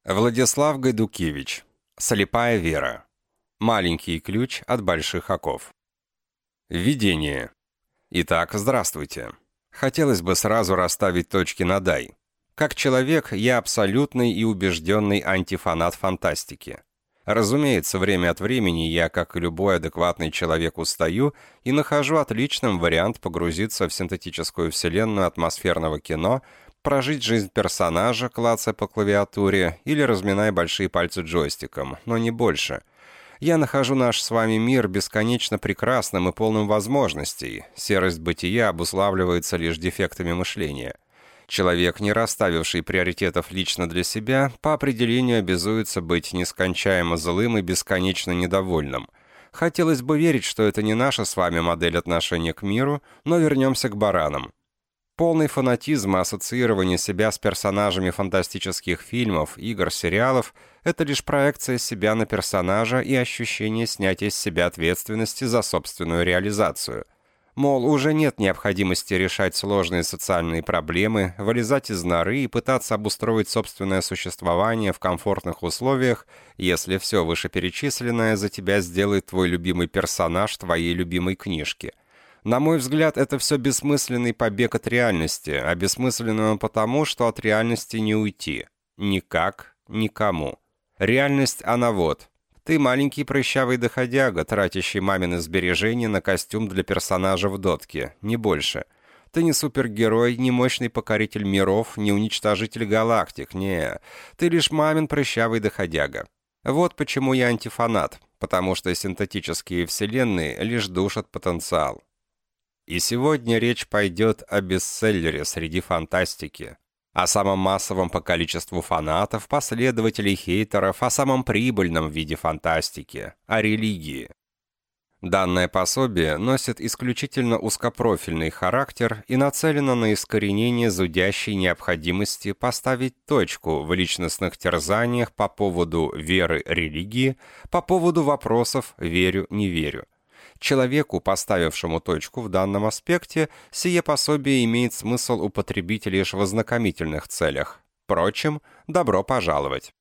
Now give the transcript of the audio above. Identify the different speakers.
Speaker 1: Владислав Гайдукевич. Слепая вера. Маленький ключ от больших оков. Введение. Итак, здравствуйте. Хотелось бы сразу расставить точки над «и». Как человек, я абсолютный и убежденный антифанат фантастики. Разумеется, время от времени я, как и любой адекватный человек, устаю и нахожу отличным вариант погрузиться в синтетическую вселенную атмосферного кино, прожить жизнь персонажа, клацая по клавиатуре или разминая большие пальцы джойстиком, но не больше. Я нахожу наш с вами мир бесконечно прекрасным и полным возможностей. Серость бытия обуславливается лишь дефектами мышления. Человек, не расставивший приоритетов лично для себя, по определению обязуется быть нескончаемо злым и бесконечно недовольным. Хотелось бы верить, что это не наша с вами модель отношения к миру, но вернемся к баранам. Полный фанатизм и ассоциирование себя с персонажами фантастических фильмов, игр, сериалов – это лишь проекция себя на персонажа и ощущение снятия с себя ответственности за собственную реализацию. Мол, уже нет необходимости решать сложные социальные проблемы, вылезать из норы и пытаться обустроить собственное существование в комфортных условиях, если все вышеперечисленное за тебя сделает твой любимый персонаж твоей любимой книжки. На мой взгляд, это все бессмысленный побег от реальности, а бессмысленный он потому, что от реальности не уйти. Никак, никому. Реальность, она вот. Ты маленький прыщавый доходяга, тратящий мамины сбережения на костюм для персонажа в дотке, не больше. Ты не супергерой, не мощный покоритель миров, не уничтожитель галактик, не. Ты лишь мамин прыщавый доходяга. Вот почему я антифанат, потому что синтетические вселенные лишь душат потенциал. И сегодня речь пойдет о бестселлере среди фантастики. О самом массовом по количеству фанатов, последователей, хейтеров, о самом прибыльном виде фантастики, о религии. Данное пособие носит исключительно узкопрофильный характер и нацелено на искоренение зудящей необходимости поставить точку в личностных терзаниях по поводу веры, религии, по поводу вопросов «верю, не верю». Человеку, поставившему точку в данном аспекте, сие пособие имеет смысл употребить лишь в ознакомительных целях. Впрочем, добро пожаловать.